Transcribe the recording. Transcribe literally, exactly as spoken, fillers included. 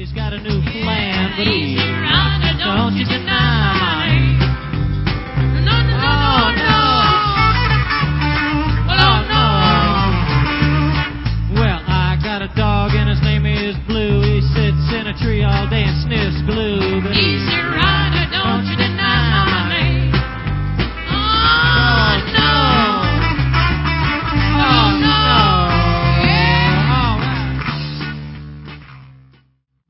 he's got a new plan, but he don't you deny my. Oh no, oh no. Well, I got a dog and his name is Blue. He sits in a tree all day and sniffs glue.